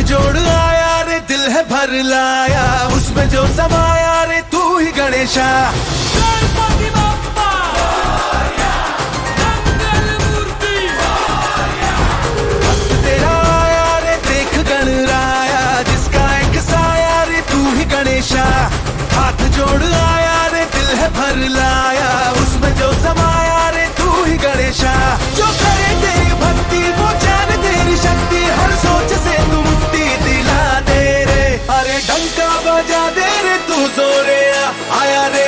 जोड़ आया रे दिल है भर लाया, उसमें जो समाया रे तू ही गणेशा। गणपति बप्पा मंगल मूर्ति, भक्त तेरा आया रे देख गणराया, जिसका एक साया रे तू ही गणेशा। हाथ जोड़ आया रे दिल है भर लाया, उसमें जो समाया रे तू ही गणेशा। जो करे तेरी भक्ति वो जान तेरी शक्ति, हर सोच से तू मुक्ति दिला दे रे। अरे डंका बजा दे रे तू जोरे आया रे